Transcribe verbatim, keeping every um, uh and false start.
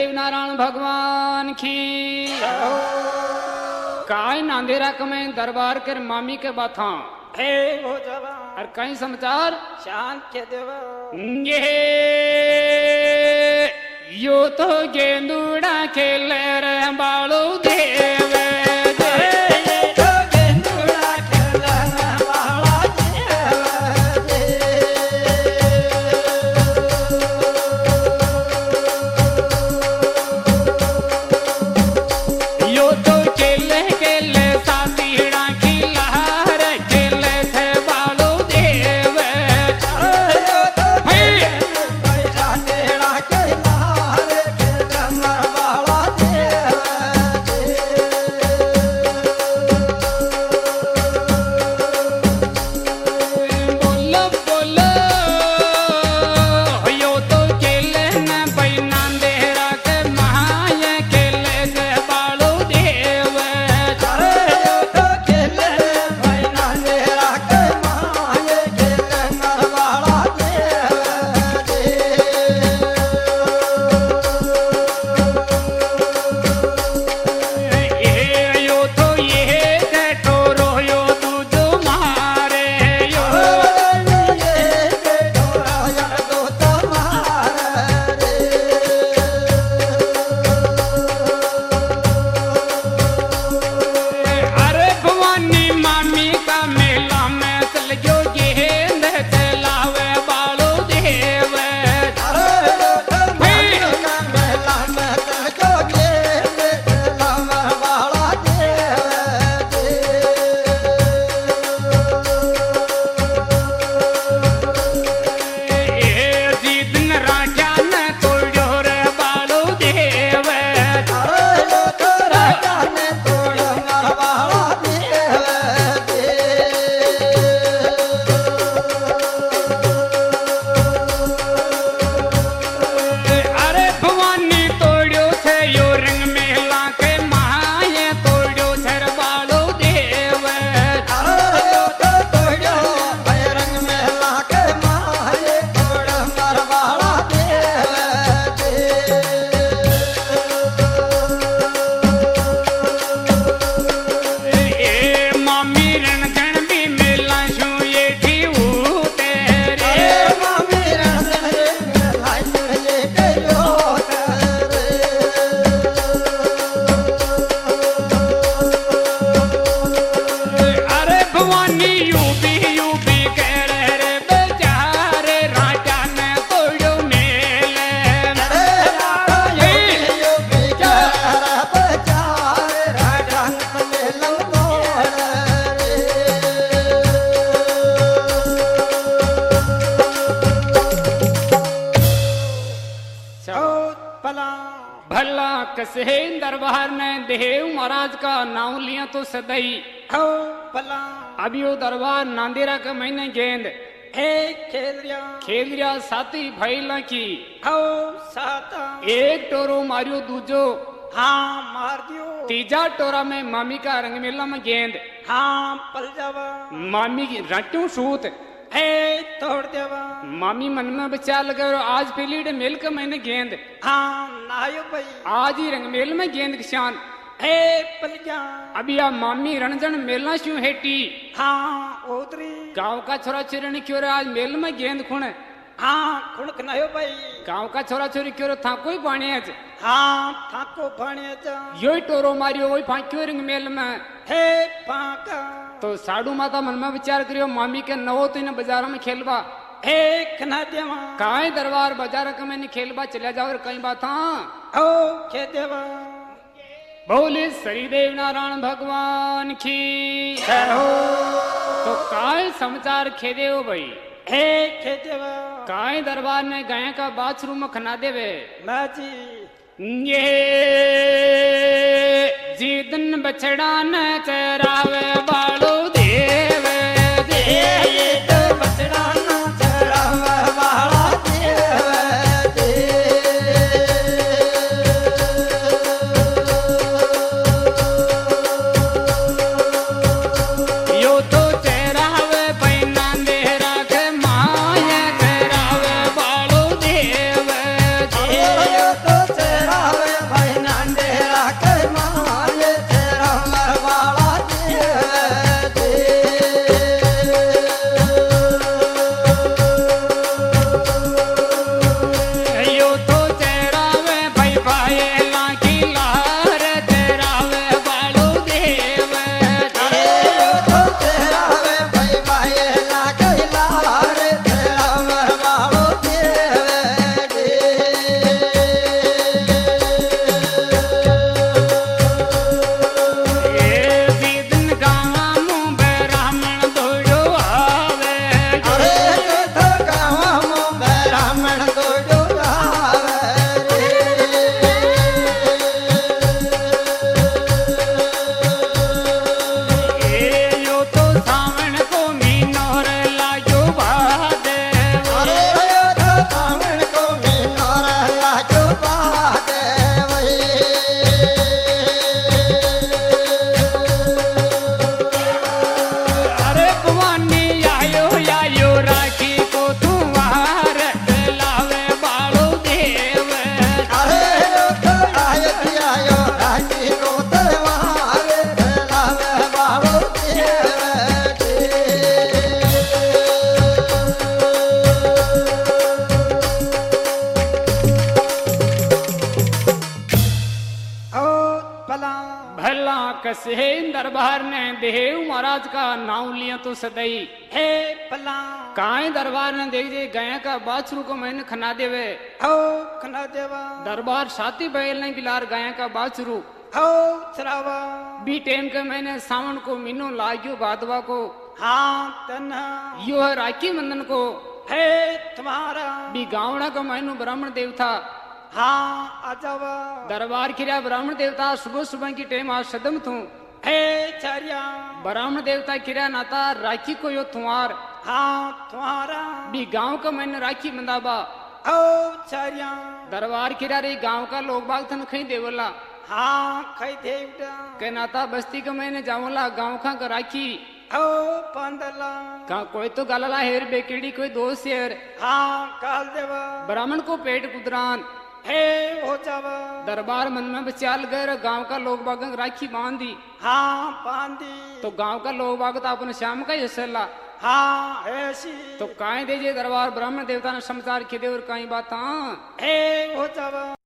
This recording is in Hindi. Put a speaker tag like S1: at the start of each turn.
S1: नारायण भगवान की काय नांदेरा कमे दरबार कर मामी के बाथा
S2: हे हो जवा
S1: और कई समाचार
S2: शांत के देवा
S1: ये यो तो गेंदूड़ा खेले रे बालो देव दरबार ने देव महाराज का नाम लिया तो सदई
S2: हो भला
S1: अभी वो दरबार नांदेरा के महीने गेंद
S2: हे खेलरिया
S1: खेलरिया साथी भैला की
S2: हो साता
S1: एक टोरो मारियो दूजो
S2: हाँ मार दियो
S1: तीजा टोरा में मामी का रंग मेला में गेंद
S2: हाँ पल जावा
S1: मामी की रट्टू सूत
S2: हे तोड़ देवा
S1: मामी मन में बचा लगा आज पहली मेल के मैंने गेंद
S2: हाँ नायो भाई
S1: आज ही रंग मेल में गेंद किसान
S2: हे पल जा
S1: अभी आ मामी रणजन मेलना क्यों हेटी
S2: हाँ उतरी
S1: गांव का छोरा छोरी क्यों आज मेल में गेंद खुण
S2: हाँ खुणक नायो भाई
S1: गांव का छोरा छोरी क्यों था कोई बाणे आज
S2: हाँ थाको बाणे जा
S1: यो टोरो मारियो वही फांक्यो रंग मेल में
S2: हे फाका
S1: तो साडू माता मन में विचार करियो मामी के नवो तो इन बाजार में खेलबा
S2: हे कना देवा
S1: काय दरबार बाजार के मैंने खेलबा चला जाओ कई बात
S2: ओ खे देवा
S1: बोले श्रीदेव नारायण भगवान की
S2: हो
S1: तो काय समाचार खेदे हो भाई
S2: हे खे देवा
S1: काय दरबार ने गाय का बाथरूम खना देवे
S2: बाजी
S1: ये जीदन बछड़ा न चरावे बालो देव
S2: ये तो बछड़ा न चरावे बालो देव
S1: यो तो चरावे पैना देहरा के माया चरावे बालो देव
S2: यो तो चरावे
S1: कसे दरबार ने देव महाराज का नाम लिया तो सदई
S2: हे पला
S1: काहे दरबार ने देख जे गया का बाछरू को मैंने खना देवे
S2: हो खना देवा
S1: दरबार साथी बैल ने गिलार गया का बाछरू
S2: हो चरावा
S1: बी टेम के मैंने सावन को मीनो लाग्यो भादवा को
S2: हाँ तन्हा
S1: यो है राखी बंधन को
S2: हे तुम्हारा
S1: बी गावड़ा का मैनू ब्राह्मण देवता
S2: हाँ आजावा
S1: दरबार खिरा ब्राह्मण देवता सुबह सुबह की टाइम आज सदम थू
S2: हे चारिया
S1: ब्राह्मण देवता किरा नाता राखी को यो तुम्हार
S2: हाँ तुम्हारा
S1: बी गांव का मैंने राखी बंदाबा
S2: ओ चारिया
S1: दरबार किरा रे गांव का लोग बाग थन खई देवला
S2: हाँ खाई देवटा
S1: के नाता बस्ती का मैंने जावला गांव का का राखी
S2: ओ पंदला
S1: का कोई तो गलला हेर बेकेड़ी कोई दो शेर
S2: हाँ काल देवा
S1: ब्राह्मण को पेट कुदरान
S2: हे हो जावा
S1: दरबार मन में बचाल गए गांव का लोग बाग राखी बांधी
S2: हाँ बांधी
S1: तो गांव का लोग बाग तो अपने श्याम का ही हसला
S2: हाँ ऐसी
S1: तो काहे दे जे दरबार ब्राह्मण देवता ने समाचार खिदे और कई बात
S2: हे हो जावा